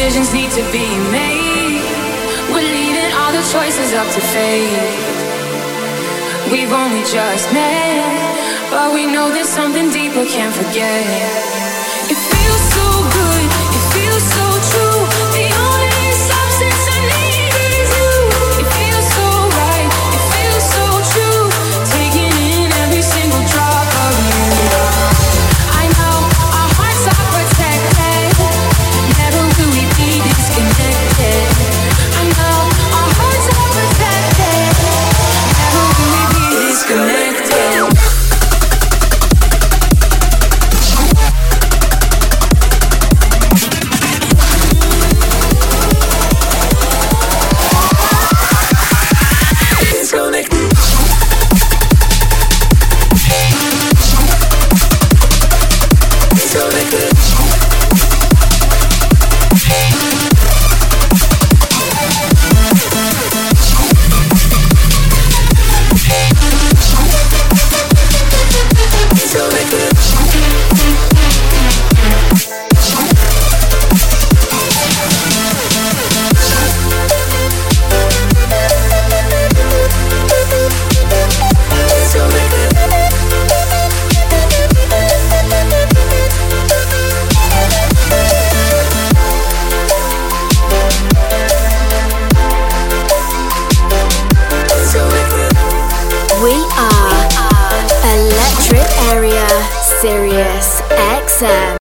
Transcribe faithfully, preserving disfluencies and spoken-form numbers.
decisions need to be made. We're leaving all the choices up to fate. We've only just met, but we know there's something deeper, can't forget.